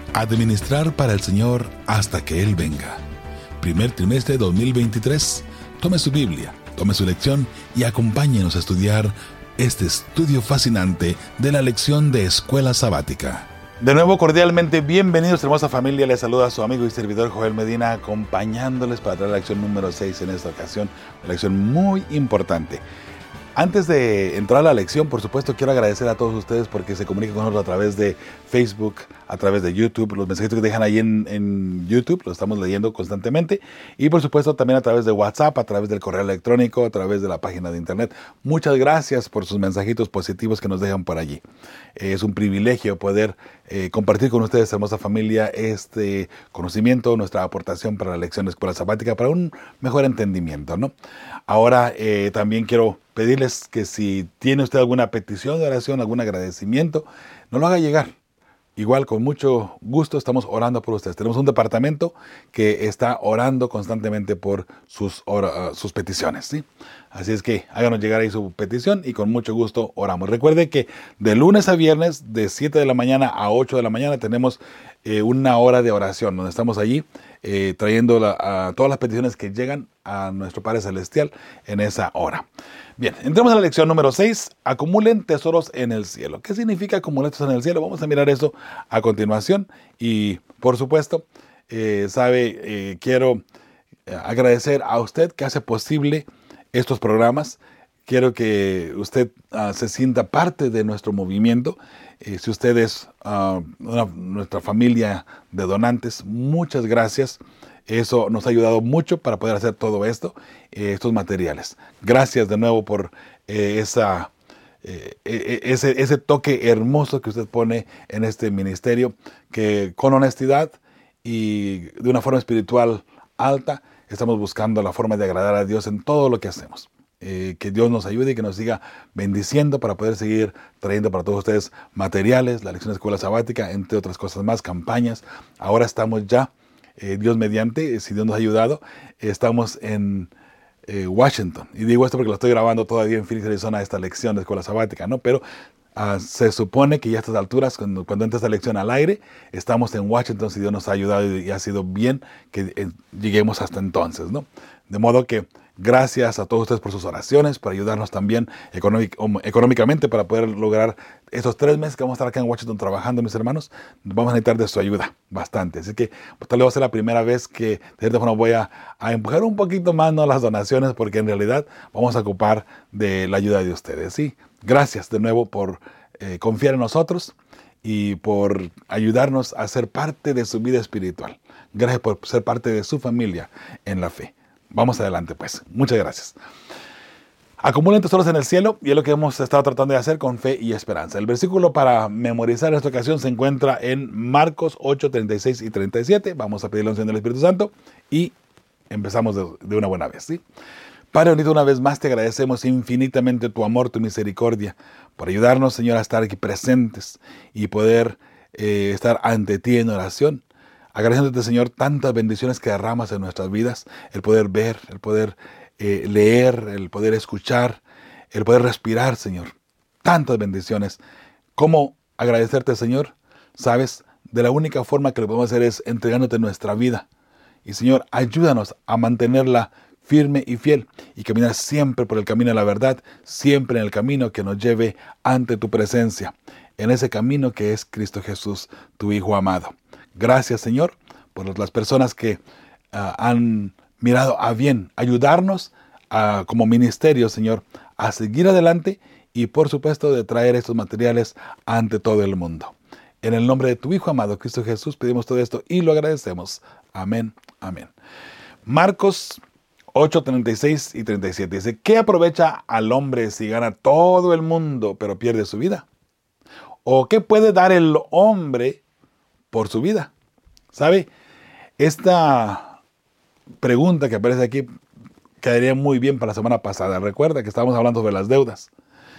Administrar para el Señor hasta que Él venga. Primer trimestre 2023. Tome su Biblia, tome su lección y acompáñenos a estudiar este estudio fascinante de la lección de Escuela Sabática. De nuevo, cordialmente bienvenidos, hermosa familia. Les saluda a su amigo y servidor Joel Medina, acompañándoles para traer la lección número 6 en esta ocasión. Una lección muy importante. Antes de entrar a la lección, por supuesto, quiero agradecer a todos ustedes porque se comunican con nosotros a través de Facebook, a través de YouTube. Los mensajitos que dejan ahí en YouTube los estamos leyendo constantemente. Y por supuesto también a través de WhatsApp, a través del correo electrónico, a través de la página de internet. Muchas gracias por sus mensajitos positivos que nos dejan por allí. Es un privilegio poder compartir con ustedes, hermosa familia, este conocimiento, nuestra aportación para la lección de Escuela Sabática, para un mejor entendimiento, ¿no? Ahora también quiero pedirles que si tiene usted alguna petición de oración, algún agradecimiento, nos lo haga llegar. Igual, con mucho gusto estamos orando por ustedes. Tenemos un departamento que está orando constantemente por sus peticiones, ¿sí? Así es que háganos llegar ahí su petición y con mucho gusto oramos. Recuerde que de lunes a viernes, de 7 de la mañana a 8 de la mañana, tenemos una hora de oración, donde estamos allí trayendo a todas las peticiones que llegan a nuestro Padre Celestial en esa hora. Bien, entremos a la lección número 6. Acumulen tesoros en el cielo. ¿Qué significa acumular tesoros en el cielo? Vamos a mirar eso a continuación. Y, por supuesto, quiero agradecer a usted que hace posible estos programas. Quiero que usted se sienta parte de nuestro movimiento. Si usted es nuestra familia de donantes, muchas gracias. Eso nos ha ayudado mucho para poder hacer todo esto, estos materiales. Gracias de nuevo por ese toque hermoso que usted pone en este ministerio, que con honestidad y de una forma espiritual alta, estamos buscando la forma de agradar a Dios en todo lo que hacemos. Que Dios nos ayude y que nos siga bendiciendo para poder seguir trayendo para todos ustedes materiales, la lección de Escuela Sabática, entre otras cosas más, campañas. Ahora estamos ya, Dios mediante, si Dios nos ha ayudado, estamos en Washington. Y digo esto porque lo estoy grabando todavía en Phoenix, Arizona, esta lección de Escuela Sabática, ¿no? Pero se supone que ya a estas alturas, cuando entra esta lección al aire, estamos en Washington, si Dios nos ha ayudado y ha sido bien que lleguemos hasta entonces, ¿no? De modo que gracias a todos ustedes por sus oraciones, por ayudarnos también económicamente para poder lograr estos 3 meses que vamos a estar acá en Washington trabajando, mis hermanos. Vamos a necesitar de su ayuda bastante. Así que tal vez va a ser la primera vez que de cierta forma voy a empujar un poquito más, ¿no?, las donaciones, porque en realidad vamos a ocupar de la ayuda de ustedes. Sí, gracias de nuevo por confiar en nosotros y por ayudarnos a ser parte de su vida espiritual. Gracias por ser parte de su familia en la fe. Vamos adelante, pues. Muchas gracias. Acumulen tesoros en el cielo, y es lo que hemos estado tratando de hacer con fe y esperanza. El versículo para memorizar en esta ocasión se encuentra en Marcos 8, 36 y 37. Vamos a pedir la unción del Espíritu Santo y empezamos de una buena vez, ¿sí? Padre bonito, una vez más te agradecemos infinitamente tu amor, tu misericordia, por ayudarnos, Señor, a estar aquí presentes y poder estar ante ti en oración. Agradeciéndote, Señor, tantas bendiciones que derramas en nuestras vidas, el poder ver, el poder leer, el poder escuchar, el poder respirar, Señor. Tantas bendiciones. ¿Cómo agradecerte, Señor? Sabes, de la única forma que lo podemos hacer es entregándote nuestra vida. Y, Señor, ayúdanos a mantenerla firme y fiel y caminar siempre por el camino de la verdad, siempre en el camino que nos lleve ante tu presencia, en ese camino que es Cristo Jesús, tu Hijo amado. Gracias, Señor, por las personas que han mirado a bien ayudarnos como ministerio, Señor, a seguir adelante y, por supuesto, de traer estos materiales ante todo el mundo. En el nombre de tu Hijo amado, Cristo Jesús, pedimos todo esto y lo agradecemos. Amén, amén. Marcos 8, 36 y 37 dice: ¿qué aprovecha al hombre si gana todo el mundo pero pierde su vida? ¿O qué puede dar el hombre por su vida? ¿Sabe? Esta pregunta que aparece aquí quedaría muy bien para la semana pasada. Recuerda que estábamos hablando sobre las deudas.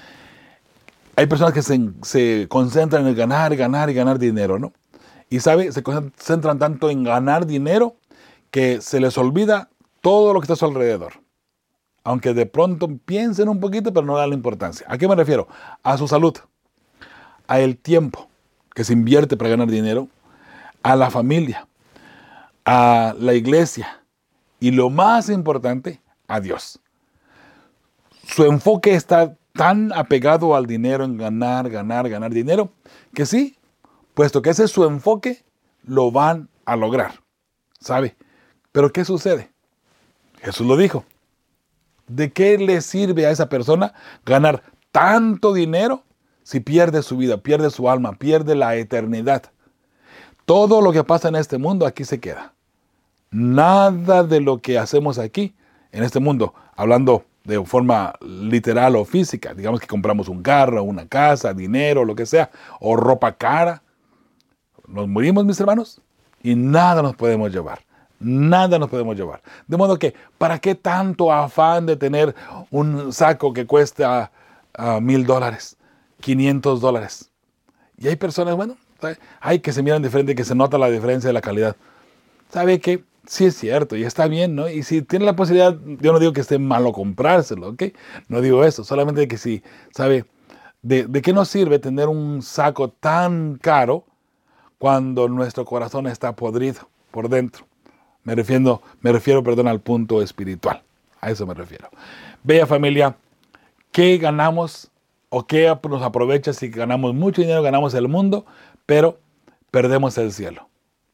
Hay personas que se concentran en ganar, ganar y ganar dinero, ¿no? Y ¿sabe? Se concentran tanto en ganar dinero que se les olvida todo lo que está a su alrededor. Aunque de pronto piensen un poquito, pero no dan la importancia. ¿A qué me refiero? A su salud, a el tiempo que se invierte para ganar dinero, a la familia, a la iglesia y lo más importante, a Dios. Su enfoque está tan apegado al dinero, en ganar, ganar, ganar dinero, que sí, puesto que ese es su enfoque, lo van a lograr, ¿sabe? Pero ¿qué sucede? Jesús lo dijo. ¿De qué le sirve a esa persona ganar tanto dinero si pierde su vida, pierde su alma, pierde la eternidad? Todo lo que pasa en este mundo aquí se queda. Nada de lo que hacemos aquí, en este mundo, hablando de forma literal o física, digamos que compramos un carro, una casa, dinero, lo que sea, o ropa cara, nos morimos, mis hermanos, y nada nos podemos llevar. Nada nos podemos llevar. De modo que, ¿para qué tanto afán de tener un saco que cuesta $1,000, $500? Y hay personas, bueno, hay que se miran diferente, que se nota la diferencia de la calidad. ¿Sabe qué? Sí es cierto y está bien, ¿no? Y si tiene la posibilidad, yo no digo que esté malo comprárselo, ¿ok? No digo eso, solamente que si, ¿sabe? ¿De qué nos sirve tener un saco tan caro cuando nuestro corazón está podrido por dentro? Me refiero, al punto espiritual. A eso me refiero. Bella familia, ¿qué ganamos o qué nos aprovecha si ganamos mucho dinero, ganamos el mundo, pero perdemos el cielo?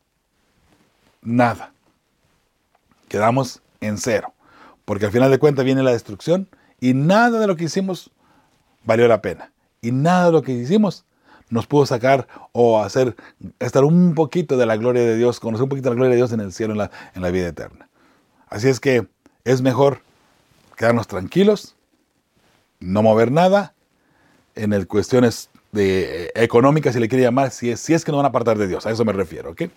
Nada. Quedamos en cero. Porque al final de cuentas viene la destrucción y nada de lo que hicimos valió la pena. Y nada de lo que hicimos nos pudo sacar o hacer estar un poquito de la gloria de Dios, conocer un poquito de la gloria de Dios en el cielo, en la vida eterna. Así es que es mejor quedarnos tranquilos, no mover nada, en cuestiones económicas, si le quiere llamar, si es que no van a apartar de Dios, a eso me refiero, ¿ok?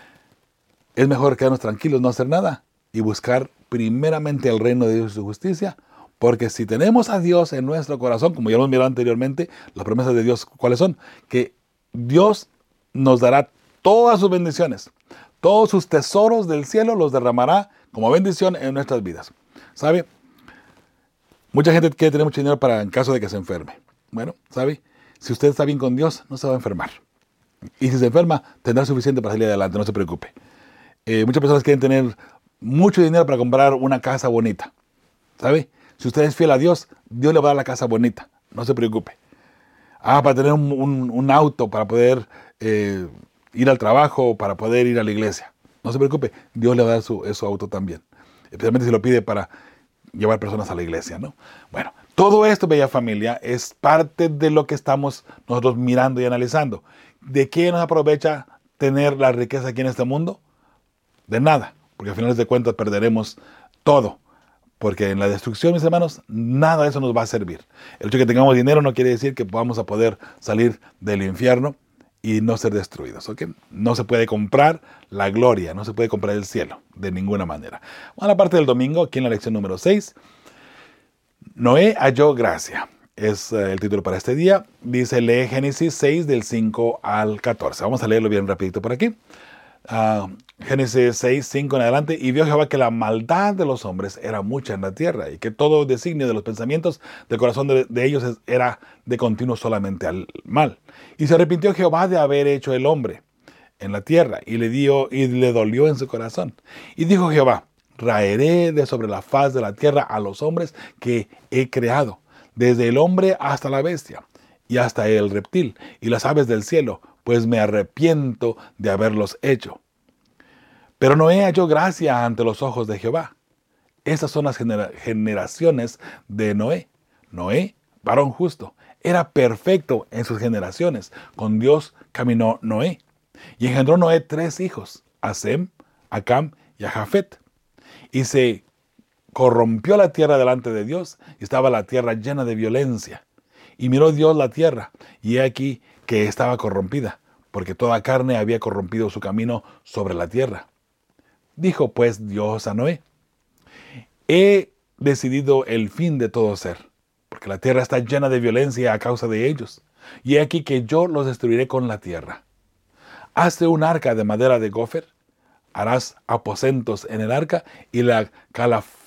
Es mejor quedarnos tranquilos, no hacer nada y buscar primeramente el reino de Dios y su justicia, porque si tenemos a Dios en nuestro corazón, como ya lo hemos mirado anteriormente, las promesas de Dios, ¿cuáles son? Que Dios nos dará todas sus bendiciones, todos sus tesoros del cielo los derramará como bendición en nuestras vidas. ¿Sabe? Mucha gente quiere tener mucho dinero para en caso de que se enferme. Bueno, ¿sabe? Si usted está bien con Dios, no se va a enfermar. Y si se enferma, tendrá suficiente para salir adelante, no se preocupe. Muchas personas quieren tener mucho dinero para comprar una casa bonita. ¿Sabe? Si usted es fiel a Dios, Dios le va a dar la casa bonita. No se preocupe. Para tener un auto, para poder ir al trabajo, para poder ir a la iglesia. No se preocupe, Dios le va a dar su auto también. Especialmente si lo pide para llevar personas a la iglesia, ¿no? Bueno, todo esto, bella familia, es parte de lo que estamos nosotros mirando y analizando. ¿De qué nos aprovecha tener la riqueza aquí en este mundo? De nada, porque al final de cuentas perderemos todo. Porque en la destrucción, mis hermanos, nada de eso nos va a servir. El hecho de que tengamos dinero no quiere decir que vamos a poder salir del infierno y no ser destruidos, ¿ok? No se puede comprar la gloria, no se puede comprar el cielo, de ninguna manera. Bueno, la parte del domingo, aquí en la lección número 6, Noé halló gracia. Es el título para este día. Dice, lee Génesis 6 del 5 al 14. Vamos a leerlo bien rapidito por aquí. Génesis 6, 5 en adelante. Y vio Jehová que la maldad de los hombres era mucha en la tierra, y que todo designio de los pensamientos del corazón de ellos era de continuo solamente al mal. Y se arrepintió Jehová de haber hecho el hombre en la tierra, y le dolió en su corazón. Y dijo Jehová, raeré de sobre la faz de la tierra a los hombres que he creado, desde el hombre hasta la bestia, y hasta el reptil, y las aves del cielo, pues me arrepiento de haberlos hecho. Pero Noé halló gracia ante los ojos de Jehová. Estas son las generaciones de Noé. Noé, varón justo, era perfecto en sus generaciones. Con Dios caminó Noé. Y engendró Noé 3 hijos, a Sem, a Cam y a Jafet. Y se corrompió la tierra delante de Dios, y estaba la tierra llena de violencia. Y miró Dios la tierra, y he aquí que estaba corrompida, porque toda carne había corrompido su camino sobre la tierra. Dijo pues Dios a Noé, he decidido el fin de todo ser, porque la tierra está llena de violencia a causa de ellos, y he aquí que yo los destruiré con la tierra. Hazte un arca de madera de gofer, harás aposentos en el arca, y la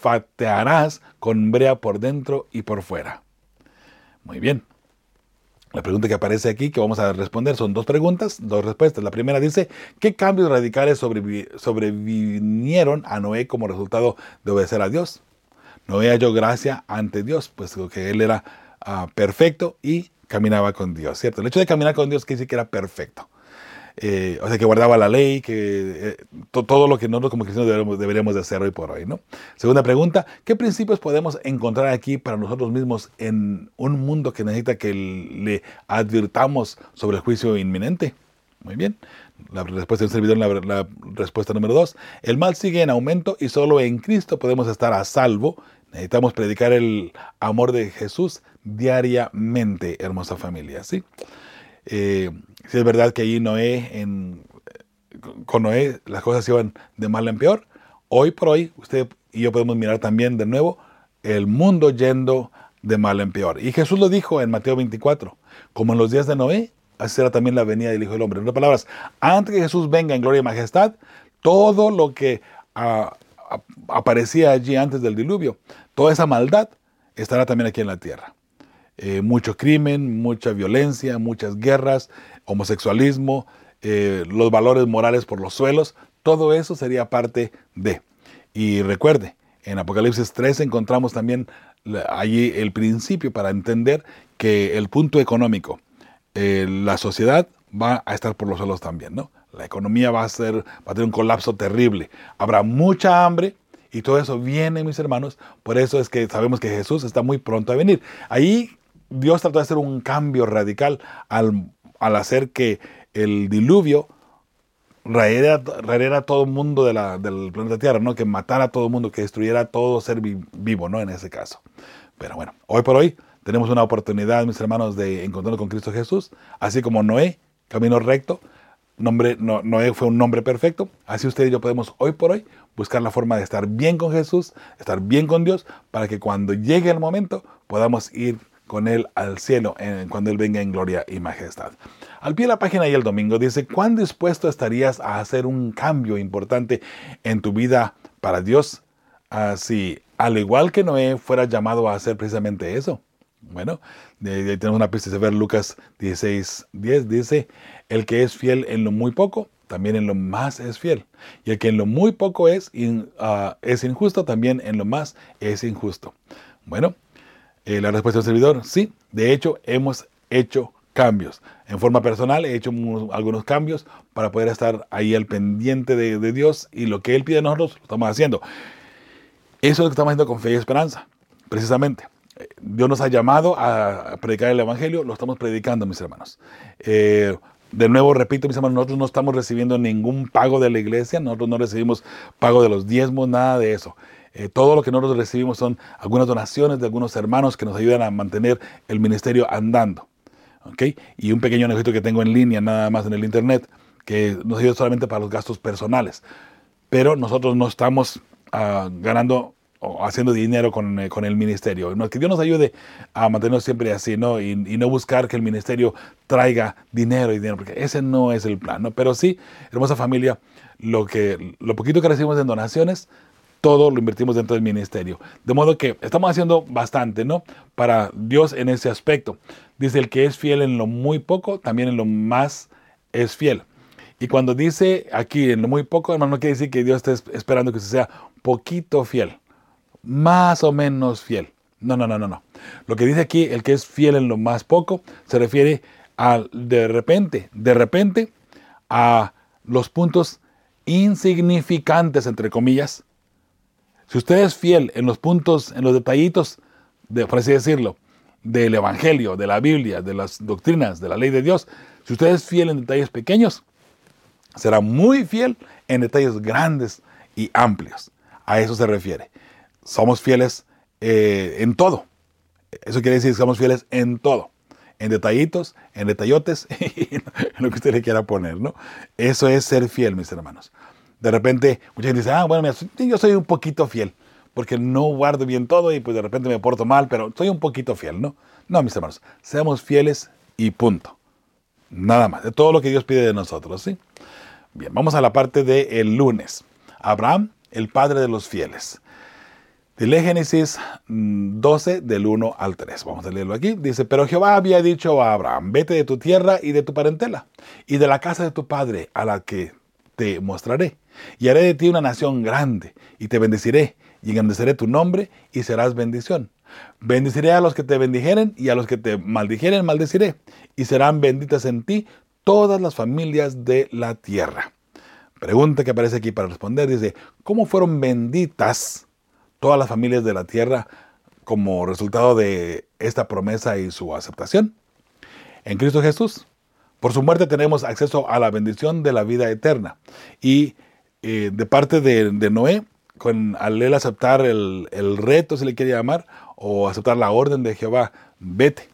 calafatearás con brea por dentro y por fuera. Muy bien. La pregunta que aparece aquí, que vamos a responder, son dos preguntas, dos respuestas. La primera dice, ¿qué cambios radicales sobrevinieron a Noé como resultado de obedecer a Dios? Noé halló gracia ante Dios, pues que él era perfecto y caminaba con Dios, ¿cierto? El hecho de caminar con Dios quiere decir que era perfecto. O sea, que guardaba la ley, que todo lo que nosotros como cristianos deberíamos de hacer hoy por hoy, ¿no? Segunda pregunta, ¿qué principios podemos encontrar aquí para nosotros mismos en un mundo que necesita que le advirtamos sobre el juicio inminente? Muy bien. La respuesta del servidor, la respuesta número 2. El mal sigue en aumento y solo en Cristo podemos estar a salvo. Necesitamos predicar el amor de Jesús diariamente, hermosa familia, ¿sí? Si es verdad que allí con Noé las cosas iban de mal en peor, hoy por hoy usted y yo podemos mirar también de nuevo el mundo yendo de mal en peor. Y Jesús lo dijo en Mateo 24, como en los días de Noé, así será también la venida del Hijo del Hombre. En otras palabras, antes que Jesús venga en gloria y majestad, todo lo que aparecía allí antes del diluvio, toda esa maldad estará también aquí en la tierra. Mucho crimen, mucha violencia, muchas guerras, homosexualismo, los valores morales por los suelos, todo eso sería parte de. Y recuerde, en Apocalipsis 3 encontramos también allí el principio para entender que el punto económico, la sociedad va a estar por los suelos también, ¿no? La economía va a tener un colapso terrible, habrá mucha hambre. Y todo eso viene, mis hermanos, por eso es que sabemos que Jesús está muy pronto a venir. Ahí Dios trató de hacer un cambio radical al hacer que el diluvio raera a todo el mundo del planeta Tierra, ¿no? Que matara a todo el mundo, que destruyera a todo ser vivo, ¿no? En ese caso. Pero bueno, hoy por hoy tenemos una oportunidad, mis hermanos, de encontrarnos con Cristo Jesús, así como Noé caminó recto. Noé fue un hombre perfecto, así usted y yo podemos hoy por hoy buscar la forma de estar bien con Jesús, estar bien con Dios, para que cuando llegue el momento podamos ir con Él al cielo, cuando Él venga en gloria y majestad. Al pie de la página y el domingo dice, ¿cuán dispuesto estarías a hacer un cambio importante en tu vida para Dios? Si al igual que Noé fuera llamado a hacer precisamente eso. Bueno, de tenemos una pista de ver Lucas 16:10, dice, el que es fiel en lo muy poco, también en lo más es fiel. Y el que en lo muy poco es injusto, también en lo más es injusto. Bueno, la respuesta del servidor, sí, de hecho hemos hecho cambios. En forma personal he hecho algunos cambios para poder estar ahí al pendiente de Dios, y lo que Él pide de nosotros lo estamos haciendo. Eso es lo que estamos haciendo con fe y esperanza, precisamente. Dios nos ha llamado a predicar el Evangelio, lo estamos predicando, mis hermanos. De nuevo, repito, mis hermanos, nosotros no estamos recibiendo ningún pago de la iglesia, nosotros no recibimos pago de los diezmos, nada de eso. Todo lo que nosotros recibimos son algunas donaciones de algunos hermanos que nos ayudan a mantener el ministerio andando. ¿Okay? Y un pequeño negocio que tengo en línea, nada más en el internet, que nos ayuda solamente para los gastos personales. Pero nosotros no estamos ganando o haciendo dinero con el ministerio. Que Dios nos ayude a mantenernos siempre así, ¿no? Y no buscar que el ministerio traiga dinero, porque ese no es el plan, ¿no? Pero sí, hermosa familia, lo poquito que recibimos en donaciones, todo lo invertimos dentro del ministerio. De modo que estamos haciendo bastante, ¿no? Para Dios en ese aspecto. Dice, el que es fiel en lo muy poco, también en lo más es fiel. Y cuando dice aquí en lo muy poco, hermano, no quiere decir que Dios esté esperando que usted sea poquito fiel, más o menos fiel. No. Lo que dice aquí, el que es fiel en lo más poco, se refiere a de repente, a los puntos insignificantes, entre comillas. Si usted es fiel en los puntos, en los detallitos, por así decirlo, del Evangelio, de la Biblia, de las doctrinas, de la ley de Dios, si usted es fiel en detalles pequeños, será muy fiel en detalles grandes y amplios. A eso se refiere. Somos fieles en todo. Eso quiere decir que somos fieles en todo. En detallitos, en detallotes, en lo que usted le quiera poner, ¿no? Eso es ser fiel, mis hermanos. De repente, mucha gente dice, bueno, mira, yo soy un poquito fiel, porque no guardo bien todo y pues de repente me porto mal, pero soy un poquito fiel, ¿no? No, mis hermanos, seamos fieles y punto. Nada más, de todo lo que Dios pide de nosotros, ¿sí? Bien, vamos a la parte del lunes. Abraham, el padre de los fieles. De Génesis 12, del 1 al 3. Vamos a leerlo aquí. Dice, pero Jehová había dicho a Abraham, vete de tu tierra y de tu parentela, y de la casa de tu padre, a la que te mostraré. Y haré de ti una nación grande, y te bendeciré, y engrandeceré tu nombre, y serás bendición. Bendeciré a los que te bendijeren, y a los que te maldijeren, maldeciré. Y serán benditas en ti todas las familias de la tierra. Pregunta que aparece aquí para responder, dice, ¿cómo fueron benditas todas las familias de la tierra como resultado de esta promesa y su aceptación? En Cristo Jesús. Por su muerte tenemos acceso a la bendición de la vida eterna. Y de parte de Noé, al él aceptar el reto, si le quiere llamar, o aceptar la orden de Jehová, vete.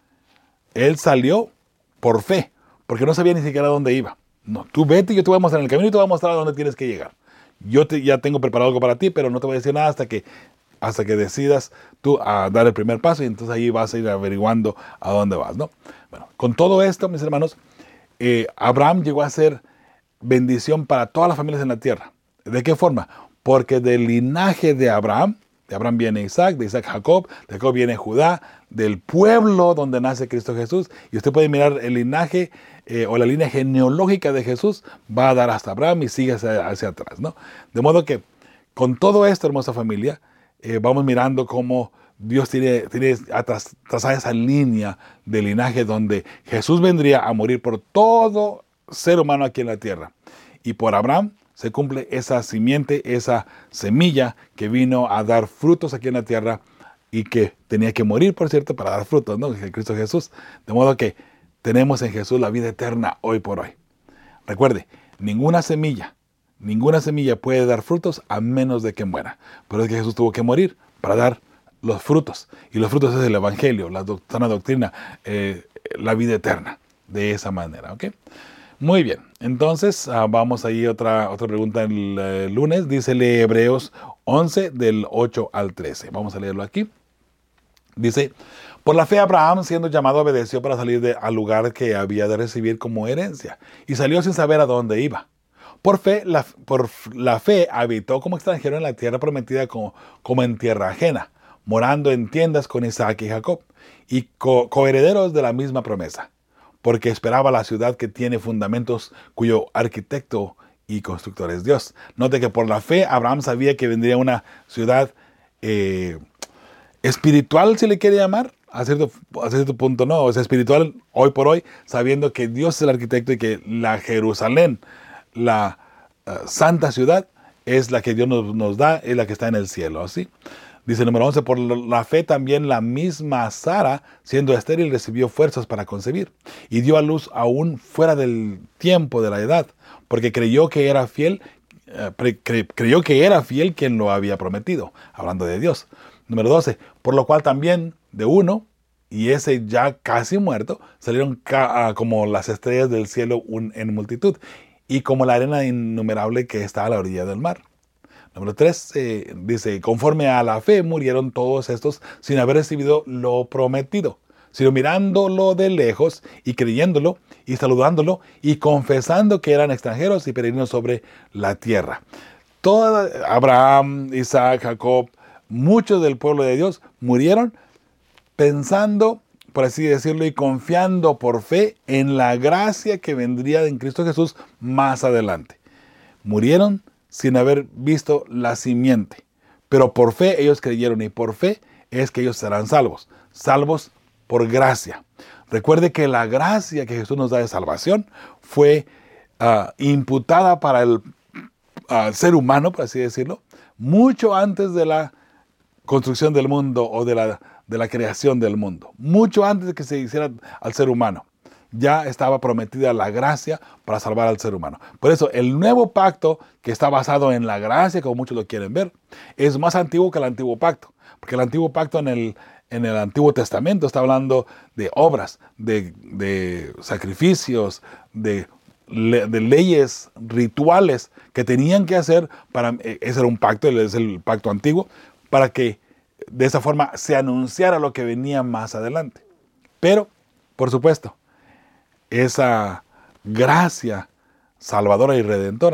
Él salió por fe, porque no sabía ni siquiera dónde iba. No, tú vete y yo te voy a mostrar en el camino y te voy a mostrar a dónde tienes que llegar. Ya tengo preparado algo para ti, pero no te voy a decir nada hasta que decidas tú a dar el primer paso, y entonces ahí vas a ir averiguando a dónde vas, ¿no? Bueno, con todo esto, mis hermanos, Abraham llegó a ser bendición para todas las familias en la tierra. ¿De qué forma? Porque del linaje de Abraham viene Isaac, de Isaac Jacob, de Jacob viene Judá, del pueblo donde nace Cristo Jesús. Y usted puede mirar el linaje o la línea genealógica de Jesús, va a dar hasta Abraham y sigue hacia atrás, ¿no? De modo que con todo esto, hermosa familia, vamos mirando cómo Dios tiene trazada esa línea de linaje donde Jesús vendría a morir por todo ser humano aquí en la tierra. Y por Abraham se cumple esa simiente, esa semilla que vino a dar frutos aquí en la tierra y que tenía que morir, por cierto, para dar frutos, ¿no? Cristo Jesús. De modo que tenemos en Jesús la vida eterna hoy por hoy. Recuerde, ninguna semilla puede dar frutos a menos de que muera. Pero es que Jesús tuvo que morir para dar los frutos. Y los frutos es el Evangelio, la sana doctrina, la vida eterna. De esa manera, ¿ok? Muy bien. Entonces, vamos ahí otra pregunta el lunes. Dícele Hebreos 11, del 8 al 13. Vamos a leerlo aquí. Dice, por la fe Abraham, siendo llamado, obedeció para salir al lugar que había de recibir como herencia. Y salió sin saber a dónde iba. Por la fe habitó como extranjero en la tierra prometida como en tierra ajena, morando en tiendas con Isaac y Jacob, y coherederos de la misma promesa, porque esperaba la ciudad que tiene fundamentos, cuyo arquitecto y constructor es Dios. Note que por la fe Abraham sabía que vendría una ciudad espiritual, si le quiere llamar, a cierto punto no, o sea, espiritual hoy por hoy, sabiendo que Dios es el arquitecto y que la Jerusalén, la santa ciudad, es la que Dios nos da, es la que está en el cielo, ¿así? Dice número 11, por la fe también la misma Sara, siendo estéril, recibió fuerzas para concebir, y dio a luz aún fuera del tiempo de la edad, porque creyó que era fiel quien lo había prometido, hablando de Dios. Número 12, por lo cual también de uno, y ese ya casi muerto, salieron como las estrellas del cielo en multitud, y como la arena innumerable que está a la orilla del mar. Número 3 dice, conforme a la fe murieron todos estos sin haber recibido lo prometido, sino mirándolo de lejos y creyéndolo y saludándolo y confesando que eran extranjeros y peregrinos sobre la tierra. Abraham, Isaac, Jacob, muchos del pueblo de Dios murieron pensando, por así decirlo, y confiando por fe en la gracia que vendría en Cristo Jesús más adelante. Murieron sin haber visto la simiente, pero por fe ellos creyeron, y por fe es que ellos serán salvos por gracia. Recuerde que la gracia que Jesús nos da de salvación fue imputada para el ser humano, por así decirlo, mucho antes de la construcción del mundo o de la creación del mundo, mucho antes de que se hiciera al ser humano. Ya estaba prometida la gracia para salvar al ser humano. Por eso el nuevo pacto, que está basado en la gracia, como muchos lo quieren ver, es más antiguo que el antiguo pacto. Porque el antiguo pacto en el Antiguo Testamento está hablando de obras, de sacrificios, de leyes rituales que tenían que hacer ese era un pacto, es el pacto antiguo, para que de esa forma se anunciara lo que venía más adelante. Pero, por supuesto, esa gracia salvadora y redentora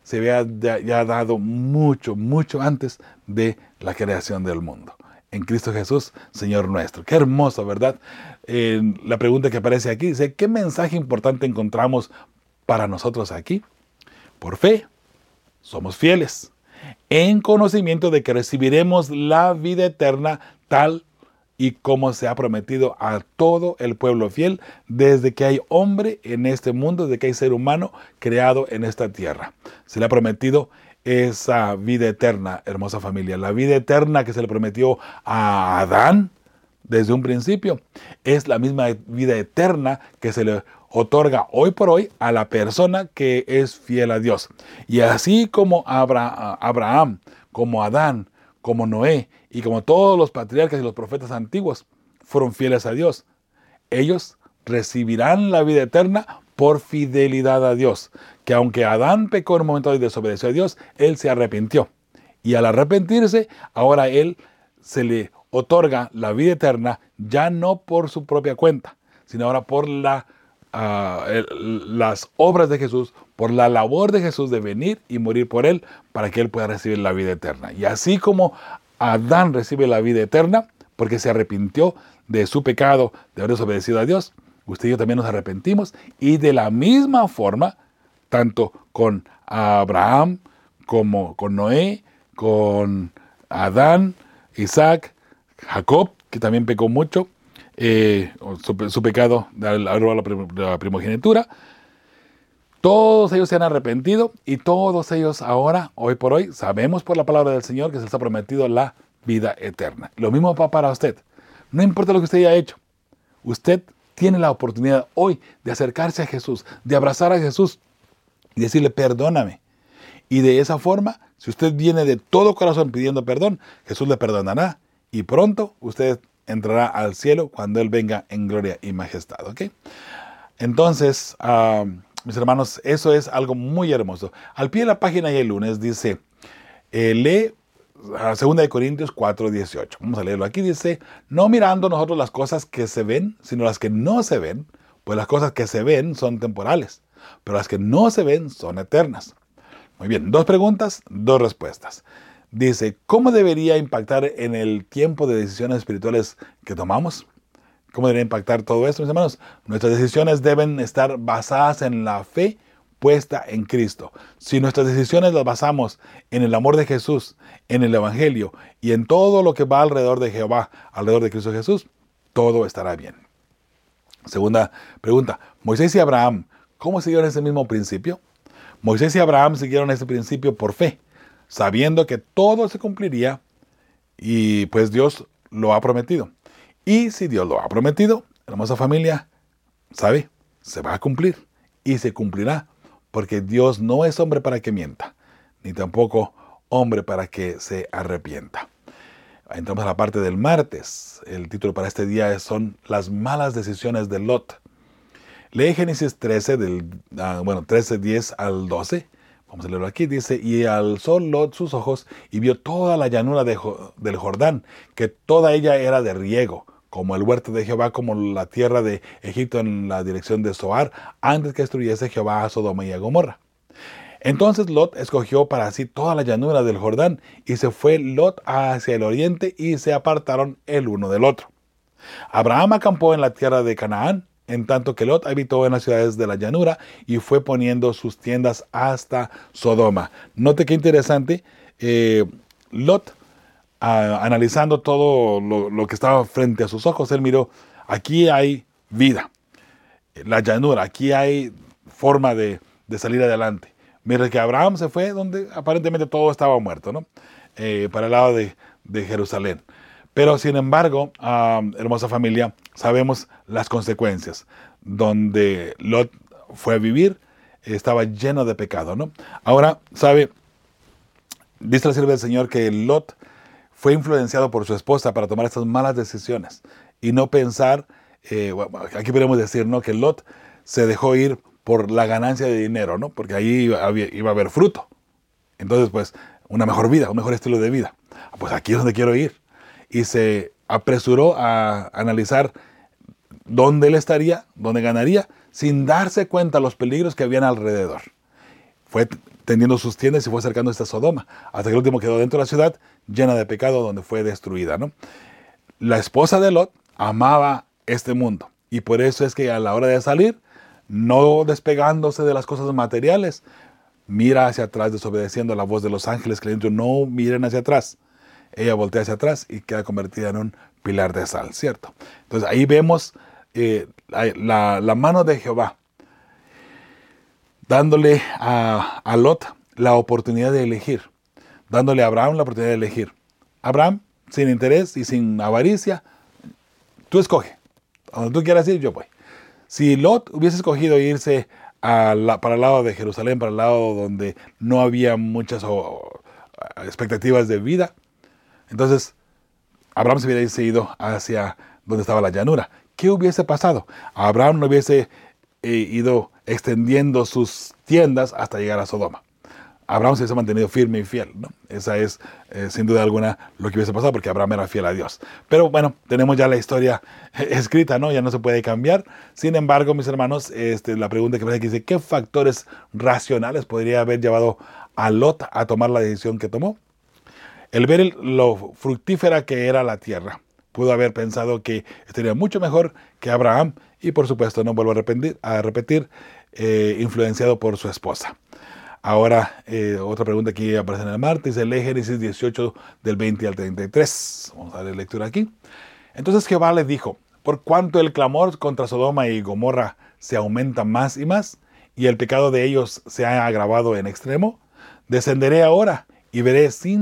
se había ya dado mucho, mucho antes de la creación del mundo. En Cristo Jesús, Señor nuestro. Qué hermoso, ¿verdad? La pregunta que aparece aquí dice, ¿qué mensaje importante encontramos para nosotros aquí? Por fe, somos fieles, en conocimiento de que recibiremos la vida eterna tal y como se ha prometido a todo el pueblo fiel, desde que hay hombre en este mundo, desde que hay ser humano creado en esta tierra. Se le ha prometido esa vida eterna, hermosa familia. La vida eterna que se le prometió a Adán desde un principio es la misma vida eterna que se le otorga hoy por hoy a la persona que es fiel a Dios. Y así como Abraham, como Adán, como Noé y como todos los patriarcas y los profetas antiguos fueron fieles a Dios, ellos recibirán la vida eterna por fidelidad a Dios. Que aunque Adán pecó en un momento y desobedeció a Dios, él se arrepintió. Y al arrepentirse, ahora él se le otorga la vida eterna, ya no por su propia cuenta, sino ahora por las obras de Jesús, por la labor de Jesús de venir y morir por él, para que él pueda recibir la vida eterna. Y así como Adán recibe la vida eterna, porque se arrepintió de su pecado, de haber desobedecido a Dios, usted y yo también nos arrepentimos, y de la misma forma, tanto con Abraham, como con Noé, con Adán, Isaac, Jacob, que también pecó mucho, su pecado de la primogenitura, todos ellos se han arrepentido y todos ellos ahora, hoy por hoy, sabemos por la palabra del Señor que se les ha prometido la vida eterna. Lo mismo va para usted. No importa lo que usted haya hecho, usted tiene la oportunidad hoy de acercarse a Jesús, de abrazar a Jesús y decirle perdóname. Y de esa forma, si usted viene de todo corazón pidiendo perdón, Jesús le perdonará y pronto usted entrará al cielo cuando Él venga en gloria y majestad. ¿Ok? Entonces, mis hermanos, eso es algo muy hermoso. Al pie de la página y el lunes dice, lee 2 Corintios 4:18. Vamos a leerlo aquí. Dice, no mirando nosotros las cosas que se ven, sino las que no se ven, pues las cosas que se ven son temporales, pero las que no se ven son eternas. Muy bien, 2 preguntas, 2 respuestas. Dice, ¿cómo debería impactar en el tiempo de decisiones espirituales que tomamos? ¿Cómo debería impactar todo esto, mis hermanos? Nuestras decisiones deben estar basadas en la fe puesta en Cristo. Si nuestras decisiones las basamos en el amor de Jesús, en el Evangelio y en todo lo que va alrededor de Jehová, alrededor de Cristo Jesús, todo estará bien. Segunda pregunta, Moisés y Abraham, ¿cómo siguieron ese mismo principio? Moisés y Abraham siguieron ese principio por fe, sabiendo que todo se cumpliría y pues Dios lo ha prometido. Y si Dios lo ha prometido, hermosa familia, ¿sabe? Se va a cumplir y se cumplirá, porque Dios no es hombre para que mienta, ni tampoco hombre para que se arrepienta. Entramos a la parte del martes. El título para este día son las malas decisiones de Lot. Lee Génesis 13, 13:10 al 12. Vamos a leerlo aquí. Dice, y alzó Lot sus ojos y vio toda la llanura del Jordán, que toda ella era de riego, como el huerto de Jehová, como la tierra de Egipto en la dirección de Zoar, antes que destruyese Jehová a Sodoma y a Gomorra. Entonces Lot escogió para sí toda la llanura del Jordán, y se fue Lot hacia el oriente, y se apartaron el uno del otro. Abraham acampó en la tierra de Canaán, en tanto que Lot habitó en las ciudades de la llanura, y fue poniendo sus tiendas hasta Sodoma. Note qué interesante, Lot, analizando todo lo que estaba frente a sus ojos, él miró, aquí hay vida, la llanura, aquí hay forma de salir adelante. Mientras que Abraham se fue donde aparentemente todo estaba muerto, ¿no? Para el lado de Jerusalén. Pero sin embargo, hermosa familia, sabemos las consecuencias. Donde Lot fue a vivir, estaba lleno de pecado, ¿no? Ahora, ¿sabe? Dice la sierva del Señor que Lot fue influenciado por su esposa para tomar estas malas decisiones y no pensar, aquí podemos decir, ¿no? Que Lot se dejó ir por la ganancia de dinero, ¿no? Porque ahí iba a haber fruto. Entonces, pues, una mejor vida, un mejor estilo de vida. Pues aquí es donde quiero ir. Y se apresuró a analizar dónde él estaría, dónde ganaría, sin darse cuenta de los peligros que habían alrededor. fue tendiendo sus tiendas y fue acercándose a Sodoma, hasta que el último quedó dentro de la ciudad, llena de pecado, donde fue destruida, ¿no? La esposa de Lot amaba este mundo, y por eso es que a la hora de salir, no despegándose de las cosas materiales, mira hacia atrás, desobedeciendo la voz de los ángeles que le dijeron, no miren hacia atrás. Ella voltea hacia atrás y queda convertida en un pilar de sal, ¿cierto? Entonces ahí vemos la mano de Jehová dándole a Lot la oportunidad de elegir, dándole a Abraham la oportunidad de elegir. Abraham, sin interés y sin avaricia, tú escoge. A donde tú quieras ir, yo voy. Si Lot hubiese escogido irse para el lado de Jerusalén, para el lado donde no había muchas expectativas de vida, entonces Abraham se hubiera ido hacia donde estaba la llanura. ¿Qué hubiese pasado? Abraham no hubiese ido extendiendo sus tiendas hasta llegar a Sodoma. Abraham se hubiese mantenido firme y fiel, ¿no? Esa es, sin duda alguna, lo que hubiese pasado, porque Abraham era fiel a Dios. Pero bueno, tenemos ya la historia escrita, ¿no? Ya no se puede cambiar. Sin embargo, mis hermanos, la pregunta que me hace aquí dice, ¿qué factores racionales podría haber llevado a Lot a tomar la decisión que tomó? El ver lo fructífera que era la tierra, pudo haber pensado que estaría mucho mejor que Abraham, y por supuesto, no vuelvo a repetir, influenciado por su esposa. Ahora, otra pregunta aquí aparece en el martes, dice, lee Génesis 18 del 20 al 33. Vamos a darle lectura aquí. Entonces Jehová les dijo, por cuanto el clamor contra Sodoma y Gomorra se aumenta más y más, y el pecado de ellos se ha agravado en extremo, descenderé ahora y veré si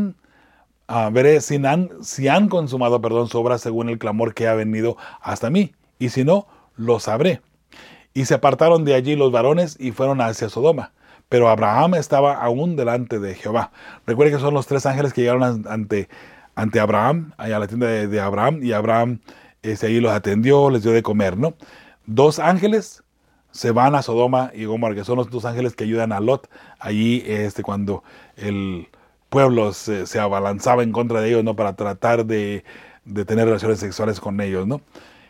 han consumado su obra según el clamor que ha venido hasta mí, y si no, lo sabré. Y se apartaron de allí los varones y fueron hacia Sodoma. Pero Abraham estaba aún delante de Jehová. Recuerden que son los 3 ángeles que llegaron ante Abraham, allá a la tienda de Abraham, y Abraham ahí los atendió, les dio de comer, ¿no? 2 ángeles se van a Sodoma y Gomorra, que son los 2 ángeles que ayudan a Lot allí cuando el pueblo se abalanzaba en contra de ellos, ¿no? Para tratar de tener relaciones sexuales con ellos, ¿no?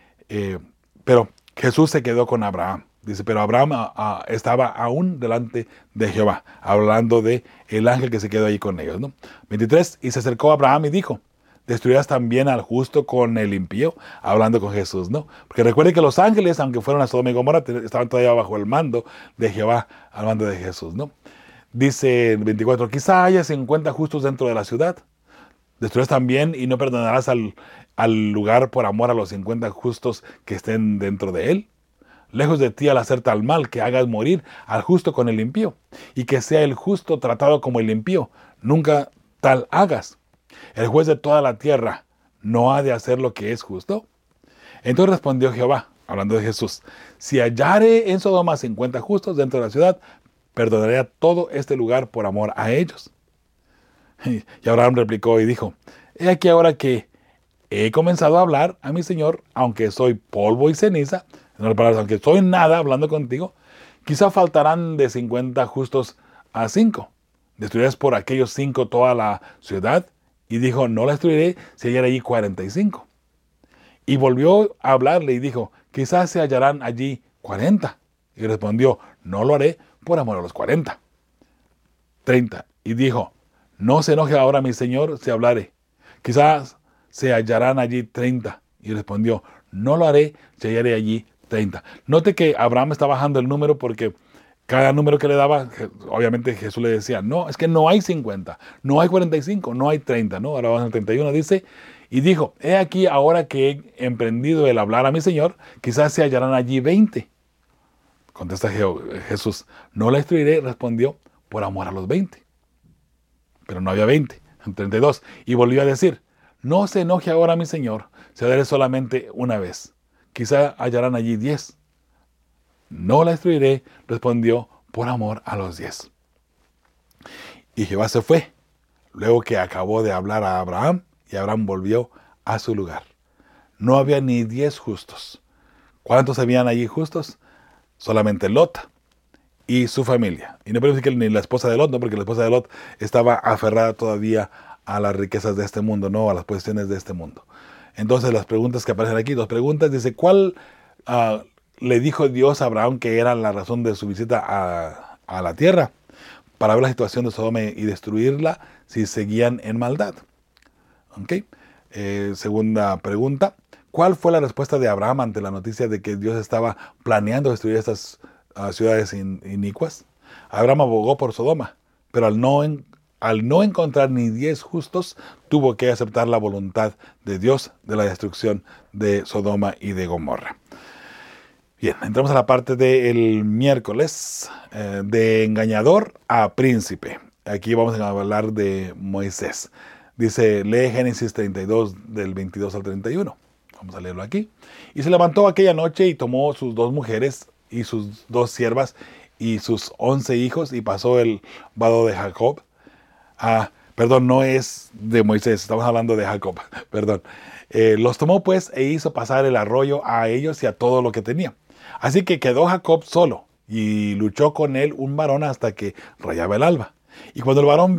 Pero Jesús se quedó con Abraham. Dice, pero Abraham estaba aún delante de Jehová, hablando de el ángel que se quedó ahí con ellos, ¿no? 23, y se acercó a Abraham y dijo, ¿destruirás también al justo con el impío? Hablando con Jesús, ¿no? Porque recuerde que los ángeles, aunque fueron a Sodoma y Gomorra, estaban todavía bajo el mando de Jehová, al mando de Jesús, ¿no? Dice 24, quizá haya 50 justos dentro de la ciudad. ¿Destruirás también y no perdonarás al lugar por amor a los 50 justos que estén dentro de él? Lejos de ti al hacer tal mal, que hagas morir al justo con el impío, y que sea el justo tratado como el impío. Nunca tal hagas. El juez de toda la tierra no ha de hacer lo que es justo. Entonces respondió Jehová, hablando de Jesús, si hallare en Sodoma 50 justos dentro de la ciudad, perdonaré a todo este lugar por amor a ellos. Y Abraham replicó y dijo, he aquí ahora que he comenzado a hablar a mi Señor, aunque soy polvo y ceniza, en otras palabras, aunque soy nada hablando contigo, quizá faltarán de 50 justos a 5. ¿Destruirás por aquellos 5 toda la ciudad? Y dijo, no la destruiré si hallara allí 45. Y volvió a hablarle y dijo, quizás se hallarán allí 40. Y respondió, no lo haré por amor a los 40. 30. Y dijo, no se enoje ahora mi Señor si hablare. Quizás se hallarán allí 30. Y respondió, no lo haré si hallaré allí 30. Note que Abraham está bajando el número porque cada número que le daba, obviamente Jesús le decía, no, es que no hay 50, no hay 45, no hay 30, ¿no? Ahora vamos al 31, dice, y dijo, he aquí ahora que he emprendido el hablar a mi Señor, quizás se hallarán allí 20. Contesta Jesús, no la destruiré, respondió, por amor a los 20. Pero no había 20, en 32. Y volvió a decir, no se enoje ahora mi Señor, se daré solamente una vez. Quizá hallarán allí 10. No la destruiré, respondió, por amor a los 10. Y Jehová se fue, luego que acabó de hablar a Abraham, y Abraham volvió a su lugar. No había ni 10 justos. ¿Cuántos habían allí justos? Solamente Lot y su familia. Y no podemos decir que ni la esposa de Lot, no, porque la esposa de Lot estaba aferrada todavía a las riquezas de este mundo, no a las posesiones de este mundo. Entonces las preguntas que aparecen aquí, 2 preguntas, dice, ¿cuál le dijo Dios a Abraham que era la razón de su visita a la tierra? para ver la situación de Sodoma y destruirla si seguían en maldad. ¿Ok? Segunda pregunta. ¿Cuál fue la respuesta de Abraham ante la noticia de que Dios estaba planeando destruir estas ciudades inicuas? Abraham abogó por Sodoma, pero al no encontrar ni 10 justos, tuvo que aceptar la voluntad de Dios de la destrucción de Sodoma y de Gomorra. Bien, entramos a la parte del miércoles, de engañador a príncipe. Aquí vamos a hablar de Moisés. Dice, lee Génesis 32 del 22 al 31. Vamos a leerlo aquí. Y se levantó aquella noche y tomó sus 2 mujeres y sus 2 siervas y sus 11 hijos y pasó el vado de Jacob. Perdón, no es de Moisés, estamos hablando de Jacob, perdón. Los tomó pues e hizo pasar el arroyo a ellos y a todo lo que tenía. Así que quedó Jacob solo y luchó con él un varón hasta que rayaba el alba. Y cuando el varón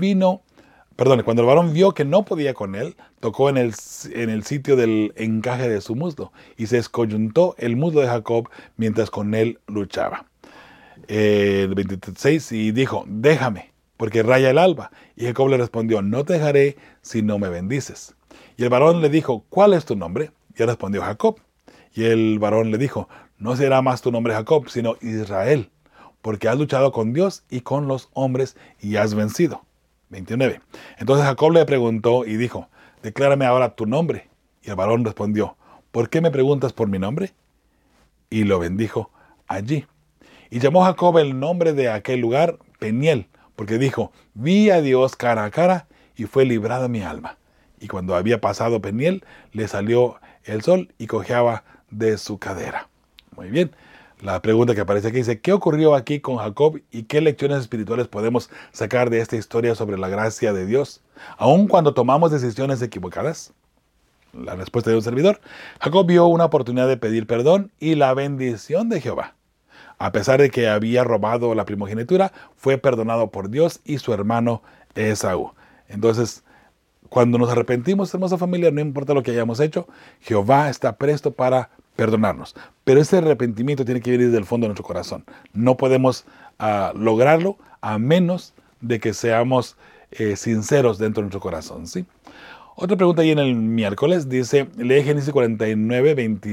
vio que no podía con él, tocó en el sitio del encaje de su muslo y se escoyuntó el muslo de Jacob mientras con él luchaba. El 26, y dijo, déjame, porque raya el alba. Y Jacob le respondió, no te dejaré si no me bendices. Y el varón le dijo, ¿cuál es tu nombre? Y él respondió, Jacob. Y el varón le dijo, no será más tu nombre Jacob, sino Israel, porque has luchado con Dios y con los hombres y has vencido. 29. Entonces Jacob le preguntó y dijo, declárame ahora tu nombre. Y el varón respondió, ¿por qué me preguntas por mi nombre? Y lo bendijo allí. Y llamó Jacob el nombre de aquel lugar Peniel, porque dijo, vi a Dios cara a cara y fue librada mi alma. Y cuando había pasado Peniel, le salió el sol y cojeaba de su cadera. Muy bien. La pregunta que aparece aquí dice, ¿qué ocurrió aquí con Jacob y qué lecciones espirituales podemos sacar de esta historia sobre la gracia de Dios, aun cuando tomamos decisiones equivocadas? La respuesta de un servidor, Jacob vio una oportunidad de pedir perdón y la bendición de Jehová. A pesar de que había robado la primogenitura, fue perdonado por Dios y su hermano Esaú. Entonces, cuando nos arrepentimos, hermosa familia, no importa lo que hayamos hecho, Jehová está presto para perdonarnos. Pero ese arrepentimiento tiene que venir desde el fondo de nuestro corazón. No podemos lograrlo a menos de que seamos sinceros dentro de nuestro corazón, ¿sí? Otra pregunta ahí en el miércoles dice, lee Génesis 49,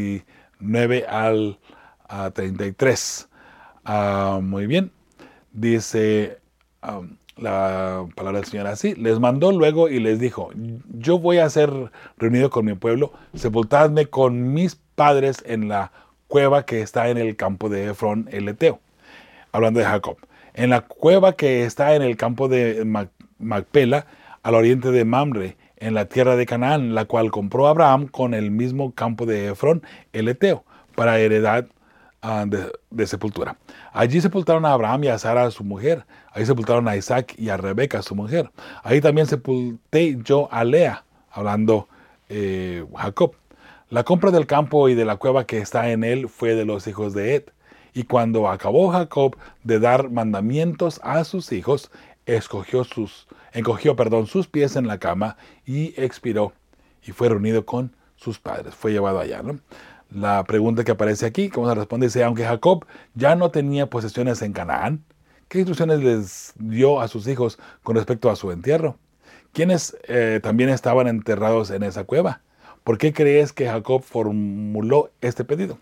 29 al 33. Muy bien. Dice la palabra del Señor así. Les mandó luego y les dijo, yo voy a ser reunido con mi pueblo, sepultadme con mis padres en la cueva que está en el campo de Efrón el Eteo. Hablando de Jacob. En la cueva que está en el campo de Macpela, al oriente de Mamre, en la tierra de Canaán, la cual compró Abraham con el mismo campo de Efrón el Eteo, para heredad de sepultura. Allí sepultaron a Abraham y a Sara su mujer. Ahí sepultaron a Isaac y a Rebeca su mujer. Ahí también sepulté yo a Lea, hablando Jacob. La compra del campo y de la cueva que está en él fue de los hijos de Ed. Y cuando acabó Jacob de dar mandamientos a sus hijos, encogió sus pies en la cama y expiró. Y fue reunido con sus padres. Fue llevado allá, ¿no? La pregunta que aparece aquí, ¿cómo se responde? Dice, aunque Jacob ya no tenía posesiones en Canaán, ¿qué instrucciones les dio a sus hijos con respecto a su entierro? ¿Quiénes también estaban enterrados en esa cueva? ¿Por qué crees que Jacob formuló este pedido?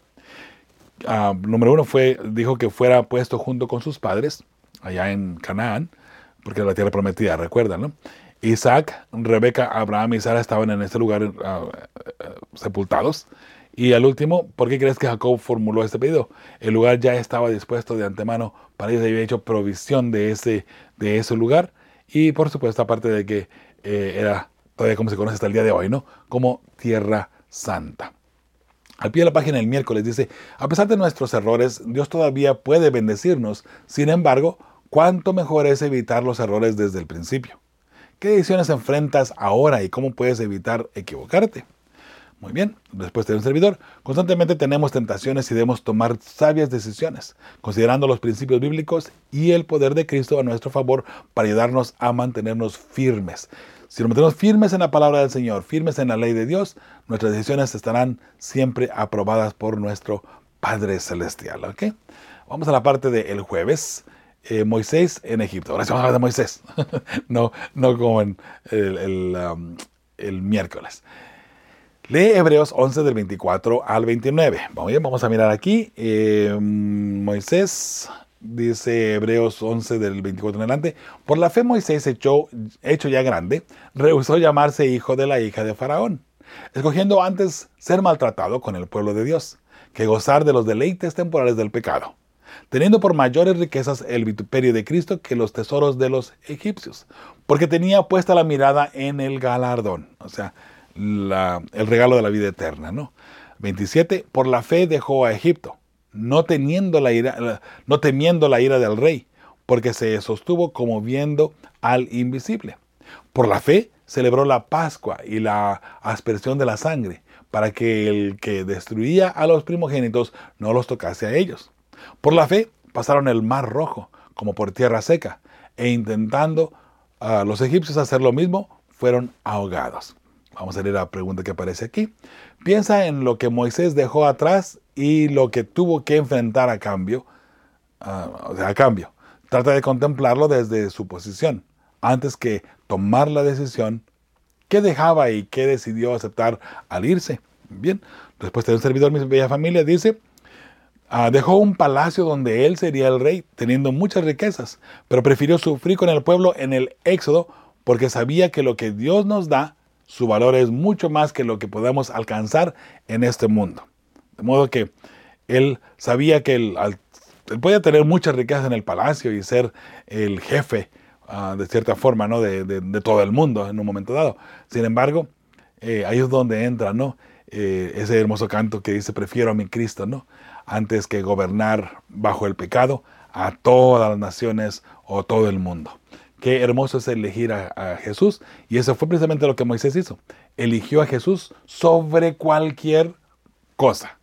Número 1 dijo que fuera puesto junto con sus padres, allá en Canaán, porque era la tierra prometida, recuerdan, ¿no? Isaac, Rebeca, Abraham y Sara estaban en este lugar sepultados. Y al último, ¿por qué crees que Jacob formuló este pedido? El lugar ya estaba dispuesto de antemano para ellos, había hecho provisión de ese lugar. Y por supuesto, aparte de que era todavía como se conoce hasta el día de hoy, ¿no? Como Tierra Santa. Al pie de la página del miércoles dice, a pesar de nuestros errores, Dios todavía puede bendecirnos. Sin embargo, ¿cuánto mejor es evitar los errores desde el principio? ¿Qué decisiones enfrentas ahora y cómo puedes evitar equivocarte? Muy bien, respuesta de un servidor. Constantemente tenemos tentaciones y debemos tomar sabias decisiones, considerando los principios bíblicos y el poder de Cristo a nuestro favor para ayudarnos a mantenernos firmes. Si nos mantenemos firmes en la palabra del Señor, firmes en la ley de Dios, nuestras decisiones estarán siempre aprobadas por nuestro Padre Celestial. ¿Ok? Vamos a la parte del jueves. Moisés en Egipto. Ahora sí vamos a hablar de Moisés, no como en el miércoles. Lee Hebreos 11 del 24 al 29. Vamos a mirar aquí. Moisés, dice Hebreos 11 del 24 en adelante. Por la fe Moisés, hecho ya grande, rehusó llamarse hijo de la hija de Faraón, escogiendo antes ser maltratado con el pueblo de Dios, que gozar de los deleites temporales del pecado, teniendo por mayores riquezas el vituperio de Cristo que los tesoros de los egipcios, porque tenía puesta la mirada en el galardón, o sea, el regalo de la vida eterna, ¿no? 27, por la fe dejó a Egipto, no temiendo la ira del rey, porque se sostuvo como viendo al invisible. Por la fe celebró la Pascua y la aspersión de la sangre, para que el que destruía a los primogénitos no los tocase a ellos. Por la fe pasaron el mar rojo como por tierra seca, e intentando los egipcios hacer lo mismo, fueron ahogados. Vamos a leer la pregunta que aparece aquí. Piensa en lo que Moisés dejó atrás y lo que tuvo que enfrentar a cambio. Trata de contemplarlo desde su posición, antes que tomar la decisión que dejaba y que decidió aceptar al irse. Bien, después de un servidor, mi bella familia, dice, dejó un palacio donde él sería el rey, teniendo muchas riquezas, pero prefirió sufrir con el pueblo en el éxodo, porque sabía que lo que Dios nos da, su valor es mucho más que lo que podemos alcanzar en este mundo. De modo que él sabía que él podía tener muchas riquezas en el palacio y ser el jefe, de cierta forma, ¿no? de todo el mundo en un momento dado. Sin embargo, ahí es donde entra, ¿no? Ese hermoso canto que dice, prefiero a mi Cristo, ¿no? Antes que gobernar bajo el pecado a todas las naciones o todo el mundo. Qué hermoso es elegir a Jesús, y eso fue precisamente lo que Moisés hizo. Eligió a Jesús sobre cualquier cosa,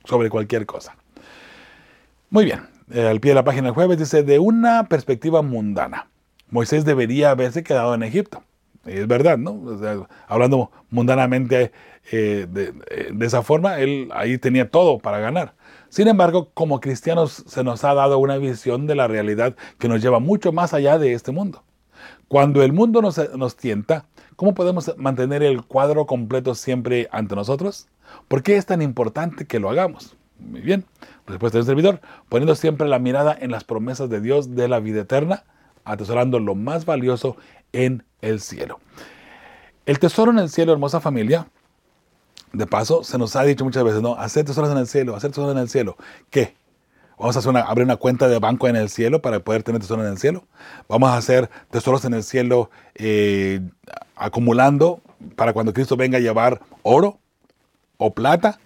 Muy bien, al pie de la página del jueves dice, de una perspectiva mundana, Moisés debería haberse quedado en Egipto. Y es verdad, ¿no? O sea, hablando mundanamente de esa forma, él ahí tenía todo para ganar. Sin embargo, como cristianos se nos ha dado una visión de la realidad que nos lleva mucho más allá de este mundo. Cuando el mundo nos tienta, ¿cómo podemos mantener el cuadro completo siempre ante nosotros? ¿Por qué es tan importante que lo hagamos? Muy bien, respuesta del servidor, poniendo siempre la mirada en las promesas de Dios de la vida eterna, atesorando lo más valioso en el cielo. El tesoro en el cielo, hermosa familia, de paso, se nos ha dicho muchas veces, ¿no? Hacer tesoros en el cielo, hacer tesoros en el cielo. ¿Qué? ¿Vamos a abrir una cuenta de banco en el cielo para poder tener tesoros en el cielo? ¿Vamos a hacer tesoros en el cielo acumulando para cuando Cristo venga a llevar oro o plata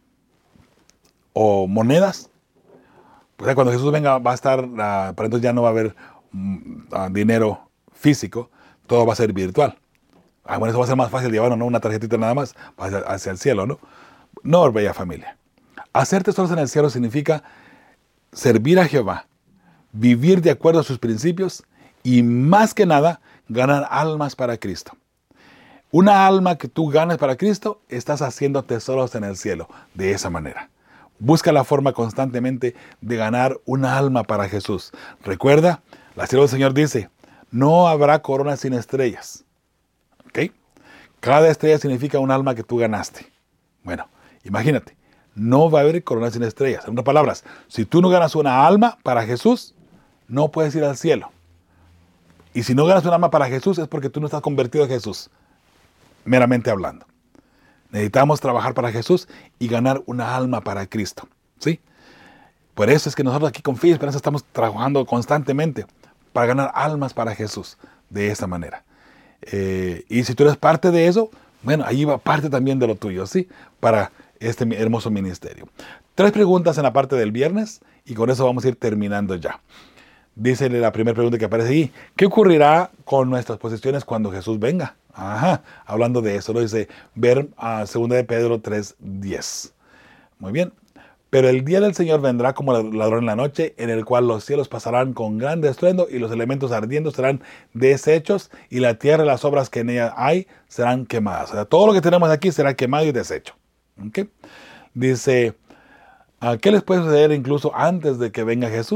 o monedas? Pues cuando Jesús venga va a estar, para entonces ya no va a haber dinero físico, todo va a ser virtual. Bueno, eso va a ser más fácil llevar, ¿no? Una tarjetita nada más hacia el cielo, ¿no? No, bella familia. Hacer tesoros en el cielo significa servir a Jehová, vivir de acuerdo a sus principios y, más que nada, ganar almas para Cristo. Una alma que tú ganes para Cristo, estás haciendo tesoros en el cielo de esa manera. Busca la forma constantemente de ganar una alma para Jesús. Recuerda, la sierva del Señor dice, no habrá corona sin estrellas. ¿Ok? Cada estrella significa un alma que tú ganaste. Bueno, imagínate, no va a haber corona sin estrellas. En otras palabras, si tú no ganas una alma para Jesús, no puedes ir al cielo. Y si no ganas una alma para Jesús, es porque tú no estás convertido a Jesús, meramente hablando. Necesitamos trabajar para Jesús y ganar una alma para Cristo, ¿sí? Por eso es que nosotros aquí con Fe y Esperanza estamos trabajando constantemente para ganar almas para Jesús de esa manera. Y si tú eres parte de eso, bueno, ahí va parte también de lo tuyo, ¿sí? Para este hermoso ministerio. 3 preguntas en la parte del viernes y con eso vamos a ir terminando ya. Dice la primera pregunta que aparece ahí, ¿qué ocurrirá con nuestras posesiones cuando Jesús venga? Hablando de eso, lo dice ver a 2 de Pedro 3:10. Muy bien. Pero el día del Señor vendrá como ladrón en la noche, en el cual los cielos pasarán con gran estruendo y los elementos ardiendo serán deshechos y la tierra y las obras que en ella hay serán quemadas. O sea, todo lo que tenemos aquí será quemado y deshecho. ¿Okay? Dice, ¿qué les puede suceder incluso antes de que venga Jesús?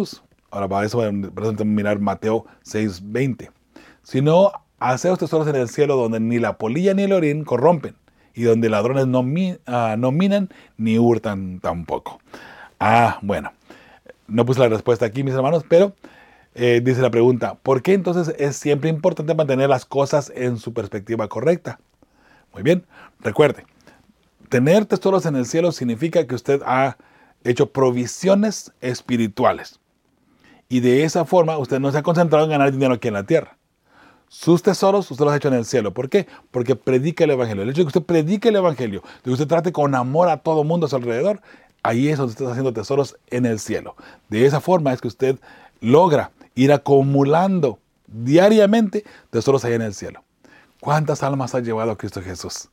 Ahora, para eso mirar Mateo 6:20. Sino, haceos tesoros en el cielo donde ni la polilla ni el orín corrompen, y donde ladrones no minan ni hurtan tampoco. Bueno, no puse la respuesta aquí, mis hermanos, pero dice la pregunta, ¿por qué entonces es siempre importante mantener las cosas en su perspectiva correcta? Muy bien, recuerde, tener tesoros en el cielo significa que usted ha hecho provisiones espirituales. Y de esa forma usted no se ha concentrado en ganar dinero aquí en la tierra. Sus tesoros usted los ha hecho en el cielo. ¿Por qué? Porque predica el evangelio. El hecho de que usted predique el evangelio, de que usted trate con amor a todo mundo a su alrededor, ahí es donde usted está haciendo tesoros en el cielo. De esa forma es que usted logra ir acumulando diariamente tesoros ahí en el cielo. ¿Cuántas almas ha llevado a Cristo Jesús?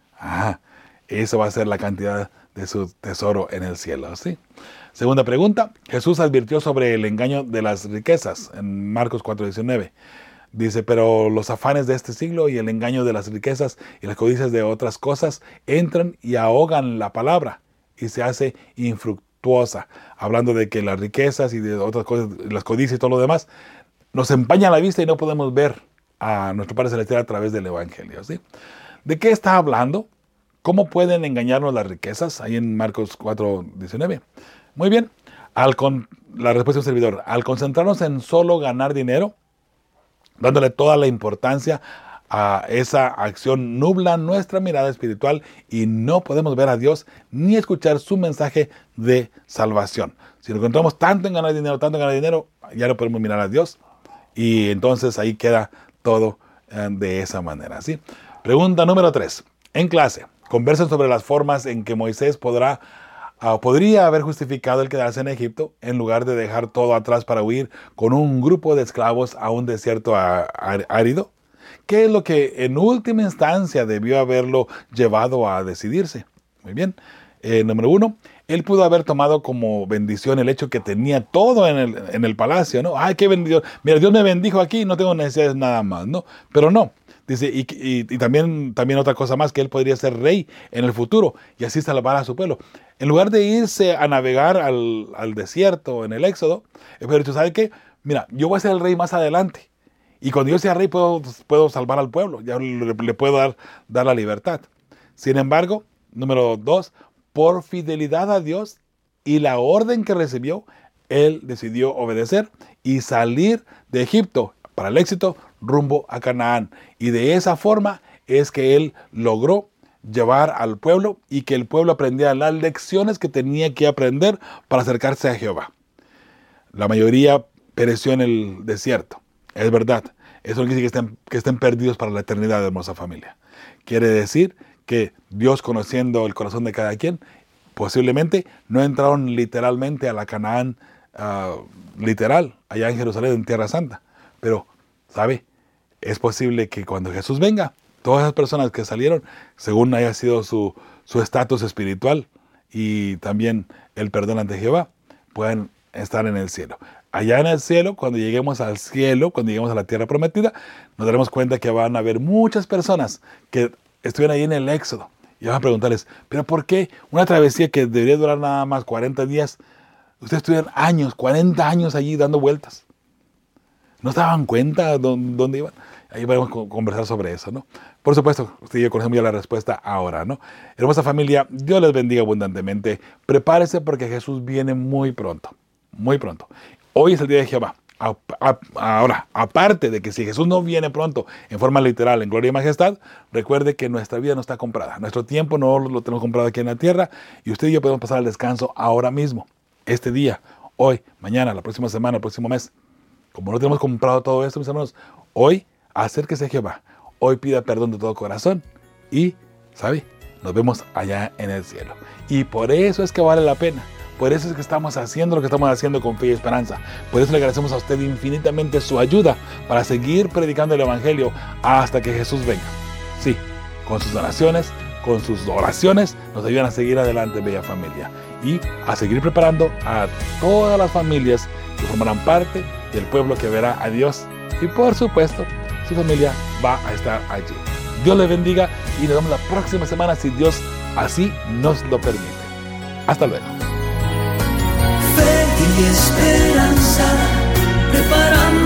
Eso va a ser la cantidad de su tesoro en el cielo, ¿sí? Segunda pregunta, Jesús advirtió sobre el engaño de las riquezas en Marcos 4:19. Dice, pero los afanes de este siglo y el engaño de las riquezas y las codicias de otras cosas entran y ahogan la palabra y se hace infructuosa. Hablando de que las riquezas y de otras cosas, las codicias y todo lo demás, nos empañan la vista y no podemos ver a nuestro Padre Celestial a través del Evangelio, ¿sí? ¿De qué está hablando? ¿Cómo pueden engañarnos las riquezas? Ahí en Marcos 4:19. Muy bien, la respuesta de un servidor. Al concentrarnos en solo ganar dinero, dándole toda la importancia a esa acción, nubla nuestra mirada espiritual y no podemos ver a Dios ni escuchar su mensaje de salvación. Si nos encontramos tanto en ganar dinero, ya no podemos mirar a Dios y entonces ahí queda todo de esa manera, ¿sí? Pregunta número 3. En clase, conversen sobre las formas en que Moisés podría haber justificado el quedarse en Egipto en lugar de dejar todo atrás para huir con un grupo de esclavos a un desierto árido. ¿Qué es lo que en última instancia debió haberlo llevado a decidirse? Muy bien. Número 1, él pudo haber tomado como bendición el hecho que tenía todo en el palacio, ¿no? ¡Ay, qué bendición! Mira, Dios me bendijo aquí, no tengo necesidad de nada más, ¿no? Pero no. Dice, y también otra cosa más, que él podría ser rey en el futuro y así salvar a su pueblo. En lugar de irse a navegar al desierto en el Éxodo, pero tú sabes qué, mira, yo voy a ser el rey más adelante y cuando yo sea rey puedo salvar al pueblo, ya le puedo dar la libertad. Sin embargo, número 2, por fidelidad a Dios y la orden que recibió, él decidió obedecer y salir de Egipto para el éxito rumbo a Canaán. Y de esa forma es que él logró llevar al pueblo y que el pueblo aprendiera las lecciones que tenía que aprender para acercarse a Jehová. La mayoría pereció en el desierto. Es verdad. Eso no quiere decir que estén perdidos para la eternidad, hermosa familia. Quiere decir que Dios, conociendo el corazón de cada quien, posiblemente no entraron literalmente a la Canaán literal, allá en Jerusalén, en Tierra Santa. Pero, ¿sabe? Es posible que cuando Jesús venga, todas esas personas que salieron, según haya sido su estatus espiritual y también el perdón ante Jehová, puedan estar en el cielo. Allá en el cielo, cuando lleguemos al cielo, cuando lleguemos a la tierra prometida, nos daremos cuenta que van a haber muchas personas que estuvieron ahí en el Éxodo. Y van a preguntarles, ¿pero por qué una travesía que debería durar nada más 40 días, ustedes estuvieron 40 años allí dando vueltas? ¿No se daban cuenta dónde iban? Ahí vamos a conversar sobre eso, ¿no? Por supuesto, usted y yo conocemos ya la respuesta ahora, ¿no? Hermosa familia, Dios les bendiga abundantemente. Prepárese porque Jesús viene muy pronto, muy pronto. Hoy es el día de Jehová. Ahora, aparte de que si Jesús no viene pronto en forma literal, en gloria y majestad, recuerde que nuestra vida no está comprada. Nuestro tiempo no lo tenemos comprado aquí en la tierra y usted y yo podemos pasar al descanso ahora mismo, este día, hoy, mañana, la próxima semana, el próximo mes. Como no tenemos comprado todo esto, mis hermanos, hoy acérquese a Jehová. Hoy pida perdón de todo corazón y, ¿sabe? Nos vemos allá en el cielo. Y por eso es que vale la pena. Por eso es que estamos haciendo lo que estamos haciendo con fe y esperanza. Por eso le agradecemos a usted infinitamente su ayuda para seguir predicando el Evangelio hasta que Jesús venga. Sí, con sus donaciones, con sus oraciones, nos ayudan a seguir adelante, bella familia. Y a seguir preparando a todas las familias que formarán parte del pueblo que verá a Dios. Y por supuesto, su familia va a estar allí. Dios les bendiga y nos vemos la próxima semana si Dios así nos lo permite. Hasta luego. Fe y esperanza. preparando